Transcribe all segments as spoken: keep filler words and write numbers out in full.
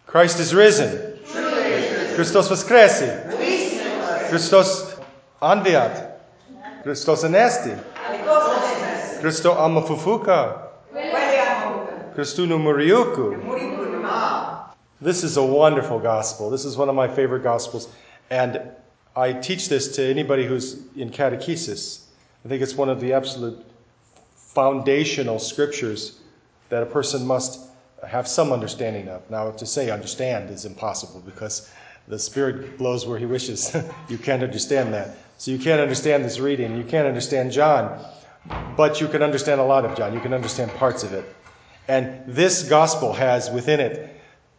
Christ is risen. Christos voskresie. Christos anviat. Christos anesti. Christo amafufuka. Christou numuriuku. This is a wonderful gospel. This is one of my favorite gospels. And I teach this to anybody who's in catechesis. I think it's one of the absolute foundational scriptures that a person must have some understanding of. Now, to say understand is impossible because the Spirit blows where He wishes. You can't understand that. So you can't understand this reading. You can't understand John. But you can understand a lot of John. You can understand parts of it. And this gospel has within it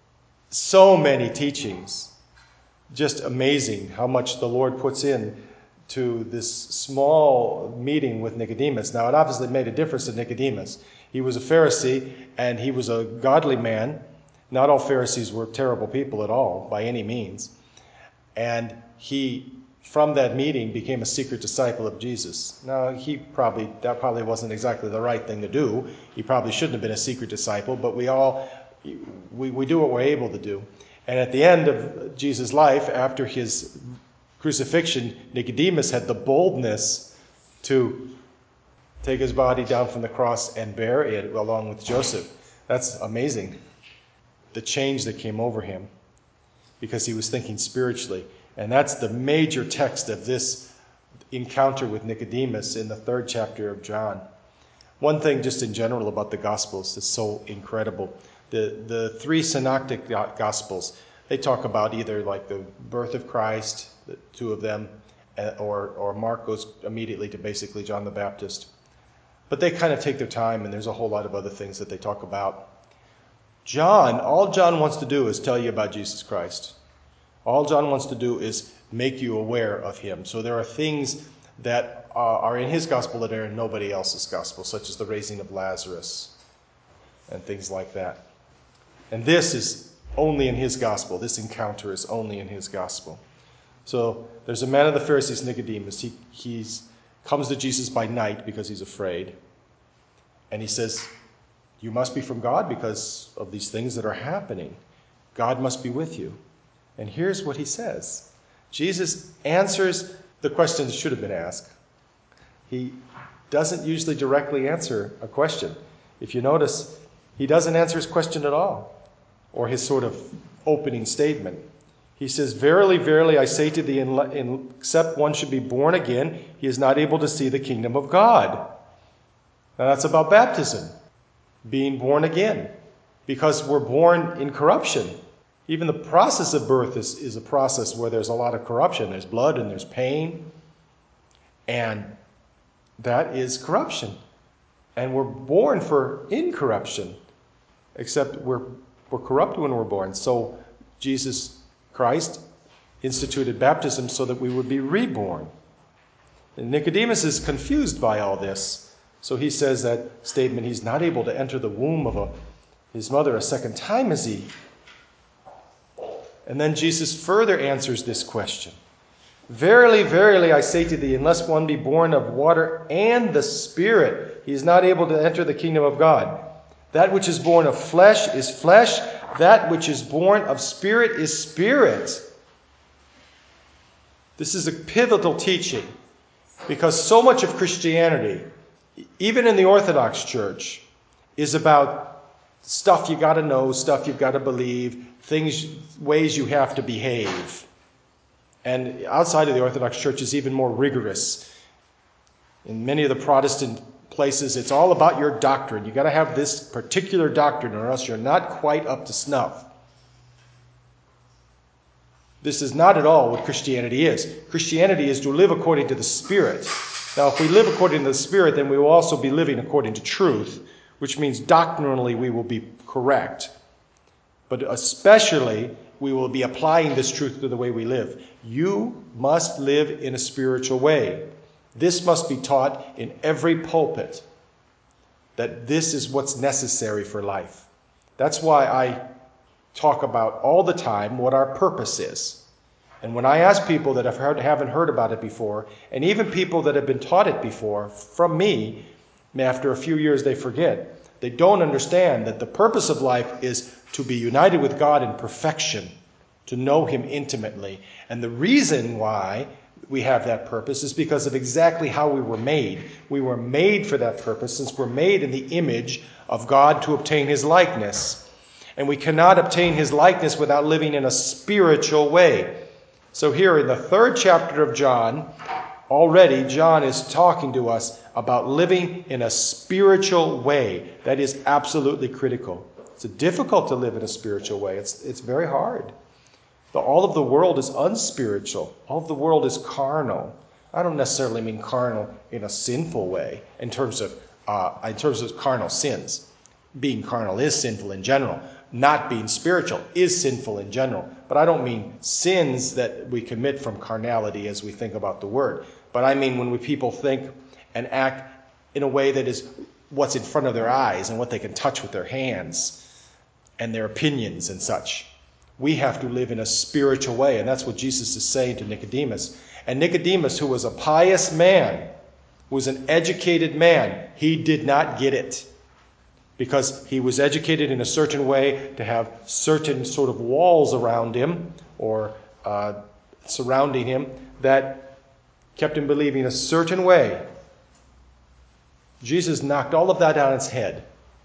so many teachings. Just amazing how much the Lord puts in to this small meeting with Nicodemus. Now, it obviously made a difference to Nicodemus. He was a Pharisee, and he was a godly man. Not all Pharisees were terrible people at all, by any means. And he, from that meeting, became a secret disciple of Jesus. Now, he probably, that probably wasn't exactly the right thing to do. He probably shouldn't have been a secret disciple, but we all, we, we do what we're able to do. And at the end of Jesus' life, after his crucifixion, Nicodemus had the boldness to take his body down from the cross and bury it along with Joseph. That's amazing, the change that came over him, because he was thinking spiritually. And that's the major text of this encounter with Nicodemus in the third chapter of John. One thing just in general about the Gospels that's so incredible. The, the three synoptic Gospels, they talk about either like the birth of Christ, the two of them, or, or Mark goes immediately to basically John the Baptist. But they kind of take their time, and there's a whole lot of other things that they talk about. John, all John wants to do is tell you about Jesus Christ. All John wants to do is make you aware of him. So there are things that uh, are in his gospel that are in nobody else's gospel, such as the raising of Lazarus and things like that. And this is only in his gospel. This encounter is only in his gospel. So there's a man of the Pharisees, Nicodemus. He he's, comes to Jesus by night because he's afraid. And he says, you must be from God because of these things that are happening. God must be with you. And here's what he says. Jesus answers the question that should have been asked. He doesn't usually directly answer a question. If you notice, he doesn't answer his question at all, or his sort of opening statement. He says, verily, verily, I say to thee, except one should be born again, he is not able to see the kingdom of God. Now that's about baptism, being born again, because we're born in corruption. Even the process of birth is, is a process where there's a lot of corruption. There's blood and there's pain, and that is corruption. And we're born for incorruption, except we're, we're corrupt when we're born. So Jesus Christ instituted baptism so that we would be reborn. And Nicodemus is confused by all this. So he says that statement, he's not able to enter the womb of a, his mother a second time, is he? And then Jesus further answers this question. Verily, verily, I say to thee, unless one be born of water and the Spirit, he is not able to enter the kingdom of God. That which is born of flesh is flesh. That which is born of spirit is spirit. This is a pivotal teaching, because so much of Christianity, even in the Orthodox Church, is about stuff you got to know, stuff you've got to believe, things, ways you have to behave. And outside of the Orthodox Church is even more rigorous. In many of the Protestant places, it's all about your doctrine. You've got to have this particular doctrine, or else you're not quite up to snuff. This is not at all what Christianity is. Christianity is to live according to the Spirit. Now, if we live according to the Spirit, then we will also be living according to truth, which means doctrinally we will be correct. But especially, we will be applying this truth to the way we live. You must live in a spiritual way. This must be taught in every pulpit, that this is what's necessary for life. That's why I talk about all the time what our purpose is. And when I ask people that have heard, haven't heard about it before, and even people that have been taught it before from me, after a few years they forget, They don't understand that the purpose of life is to be united with God in perfection, to know Him intimately. And the reason why we have that purpose is because of exactly how we were made. We were made for that purpose, since we're made in the image of God to obtain His likeness. And we cannot obtain His likeness without living in a spiritual way. So here in the third chapter of John, already John is talking to us about living in a spiritual way. That is absolutely critical. It's difficult to live in a spiritual way. It's, it's very hard. The, all of the world is unspiritual. All of the world is carnal. I don't necessarily mean carnal in a sinful way, in terms of uh, in terms of carnal sins. Being carnal is sinful in general. Not being spiritual is sinful in general. But I don't mean sins that we commit from carnality as we think about the word. But I mean when we people think and act in a way that is what's in front of their eyes and what they can touch with their hands and their opinions and such. We have to live in a spiritual way, and that's what Jesus is saying to Nicodemus. And Nicodemus, who was a pious man, who was an educated man, he did not get it. Because he was educated in a certain way to have certain sort of walls around him or uh, surrounding him that kept him believing a certain way. Jesus knocked all of that on its head.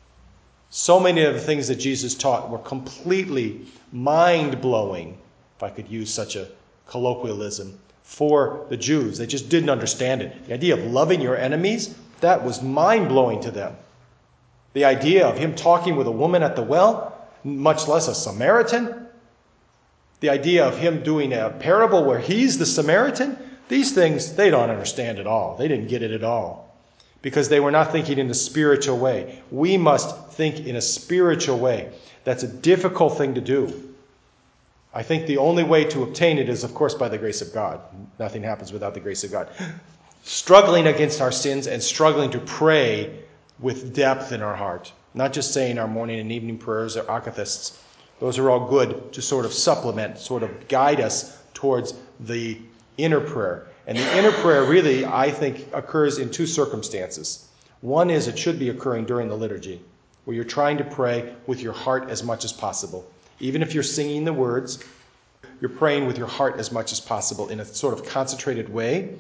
So many of the things that Jesus taught were completely mind-blowing, if I could use such a colloquialism, for the Jews. They just didn't understand it. The idea of loving your enemies, that was mind-blowing to them. The idea of him talking with a woman at the well, much less a Samaritan. The idea of him doing a parable where he's the Samaritan. These things, they don't understand at all. They didn't get it at all. Because they were not thinking in a spiritual way. We must think in a spiritual way. That's a difficult thing to do. I think the only way to obtain it is, of course, by the grace of God. Nothing happens without the grace of God. Struggling against our sins and struggling to pray with depth in our heart. Not just saying our morning and evening prayers or akathists. Those are all good to sort of supplement, sort of guide us towards the inner prayer. And the inner prayer really, I think, occurs in two circumstances. One is it should be occurring during the liturgy, where you're trying to pray with your heart as much as possible. Even if you're singing the words, you're praying with your heart as much as possible in a sort of concentrated way.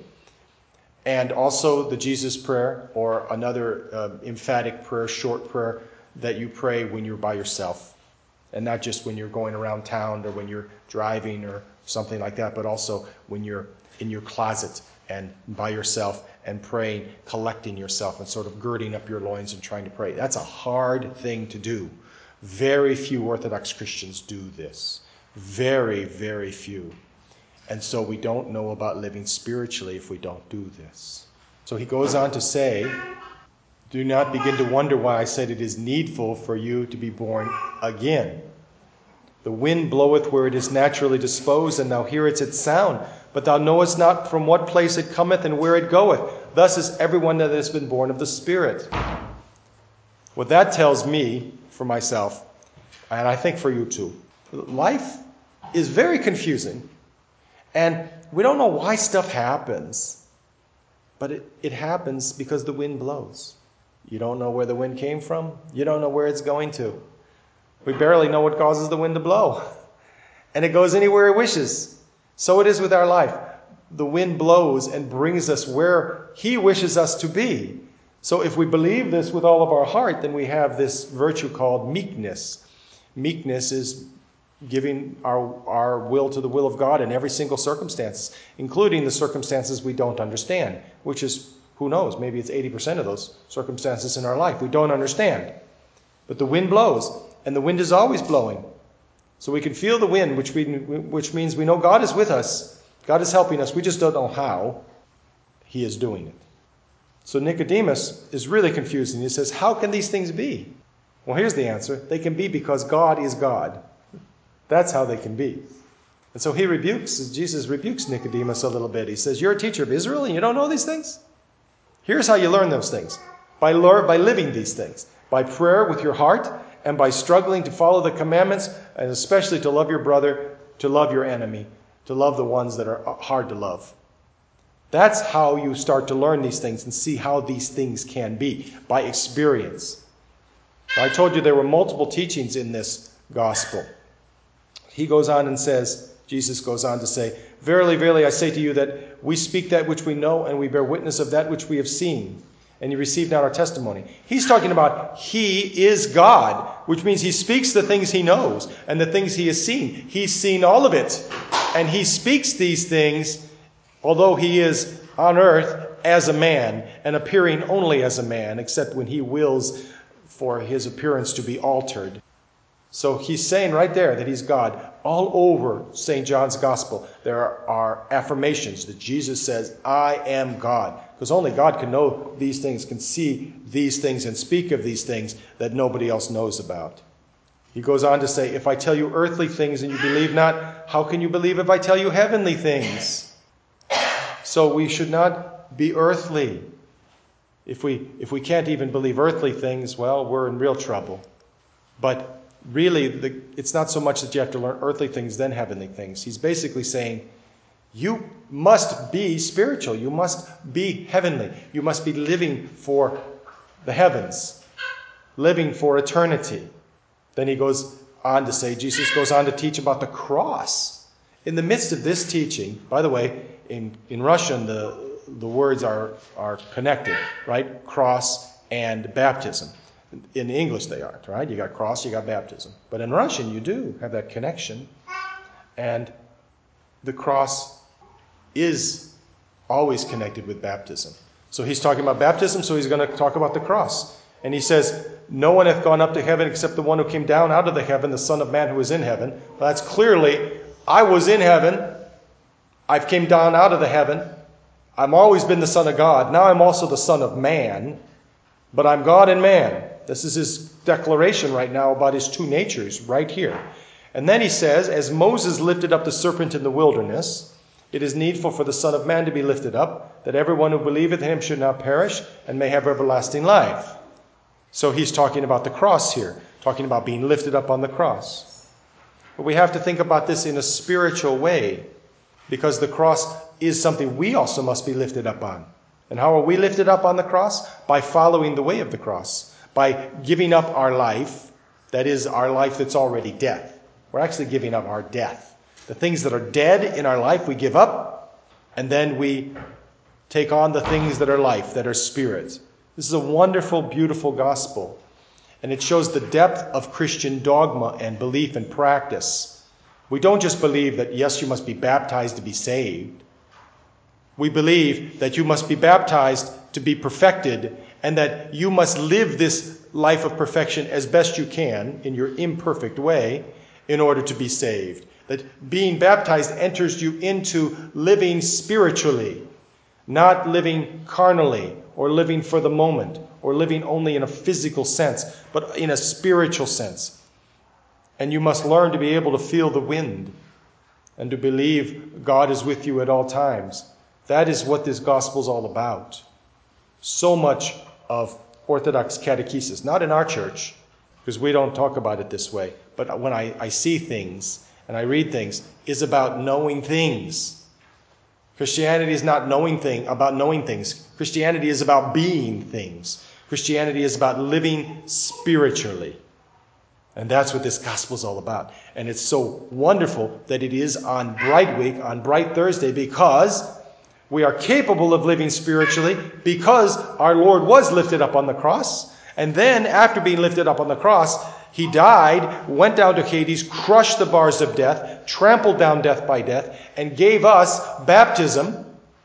And also the Jesus prayer, or another uh, emphatic prayer, short prayer, that you pray when you're by yourself. And not just when you're going around town or when you're driving or something like that, but also when you're in your closet and by yourself and praying, collecting yourself and sort of girding up your loins and trying to pray. That's a hard thing to do. Very few Orthodox Christians do this. Very, very few. And so we don't know about living spiritually if we don't do this. So he goes on to say, do not begin to wonder why I said it is needful for you to be born again. The wind bloweth where it is naturally disposed, and thou hearest its sound, but thou knowest not from what place it cometh and where it goeth. Thus is everyone that has been born of the Spirit. What that tells me, for myself, and I think for you too, life is very confusing. And we don't know why stuff happens. But it, it happens because the wind blows. You don't know where the wind came from. You don't know where it's going to. We barely know what causes the wind to blow. And it goes anywhere it wishes. So it is with our life. The wind blows and brings us where He wishes us to be. So if we believe this with all of our heart, then we have this virtue called meekness. Meekness is giving our, our will to the will of God in every single circumstance, including the circumstances we don't understand, which is, who knows, maybe it's eighty percent of those circumstances in our life we don't understand. But the wind blows, and the wind is always blowing. So we can feel the wind, which, we, which means we know God is with us. God is helping us. We just don't know how He is doing it. So Nicodemus is really confusing. He says, how can these things be? Well, here's the answer. They can be because God is God. That's how they can be. And so he rebukes, Jesus rebukes Nicodemus a little bit. He says, you're a teacher of Israel and you don't know these things? Here's how you learn those things. By, by living these things. By prayer with your heart and by struggling to follow the commandments, and especially to love your brother, to love your enemy, to love the ones that are hard to love. That's how you start to learn these things and see how these things can be, by experience. I told you there were multiple teachings in this gospel. He goes on and says, Jesus goes on to say, "Verily, verily, I say to you that we speak that which we know, and we bear witness of that which we have seen, and you receive not our testimony." He's talking about he is God, which means he speaks the things he knows and the things he has seen. He's seen all of it, and he speaks these things, although he is on earth as a man and appearing only as a man, except when he wills for his appearance to be altered. So he's saying right there that he's God. All over Saint John's Gospel, there are affirmations that Jesus says, "I am God." Because only God can know these things, can see these things, and speak of these things that nobody else knows about. He goes on to say, "If I tell you earthly things and you believe not, how can you believe if I tell you heavenly things?" So we should not be earthly. If we, if we can't even believe earthly things, well, we're in real trouble. But really, the, it's not so much that you have to learn earthly things, then heavenly things. He's basically saying, you must be spiritual. You must be heavenly. You must be living for the heavens, living for eternity. Then he goes on to say, Jesus goes on to teach about the cross. In the midst of this teaching, by the way, in, in Russian, the, the words are, are connected, right? Cross and baptism. In English they aren't, right? You got cross, you got baptism. But in Russian you do have that connection. And the cross is always connected with baptism. So he's talking about baptism, so he's going to talk about the cross. And he says, "No one hath gone up to heaven except the one who came down out of the heaven, the Son of Man who is in heaven." Well, that's clearly, I was in heaven. I've came down out of the heaven. I've always been the Son of God. Now I'm also the Son of Man. But I'm God and man. This is his declaration right now about his two natures right here. And then he says, "As Moses lifted up the serpent in the wilderness, it is needful for the Son of Man to be lifted up, that everyone who believeth in him should not perish, and may have everlasting life." So he's talking about the cross here, talking about being lifted up on the cross. But we have to think about this in a spiritual way, because the cross is something we also must be lifted up on. And how are we lifted up on the cross? By following the way of the cross. By giving up our life, that is our life that's already death. We're actually giving up our death. The things that are dead in our life we give up, and then we take on the things that are life, that are spirit. This is a wonderful, beautiful gospel. And it shows the depth of Christian dogma and belief and practice. We don't just believe that, yes, you must be baptized to be saved. We believe that you must be baptized to be perfected, and that you must live this life of perfection as best you can in your imperfect way in order to be saved. That being baptized enters you into living spiritually, not living carnally or living for the moment or living only in a physical sense, but in a spiritual sense. And you must learn to be able to feel the wind and to believe God is with you at all times. That is what this gospel is all about. So much of Orthodox catechesis, not in our church, because we don't talk about it this way, but when I, I see things and I read things, is about knowing things. Christianity is not knowing thing about knowing things. Christianity is about being things. Christianity is about living spiritually. And that's what this gospel is all about. And it's so wonderful that it is on Bright Week, on Bright Thursday, because we are capable of living spiritually, because our Lord was lifted up on the cross. And then, after being lifted up on the cross, he died, went down to Hades, crushed the bars of death, trampled down death by death, and gave us baptism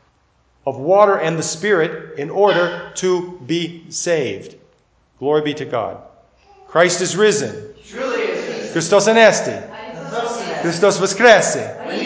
of water and the Spirit in order to be saved. Glory be to God. Christ is risen. Truly is risen. Christos anesti. Christos voskrese.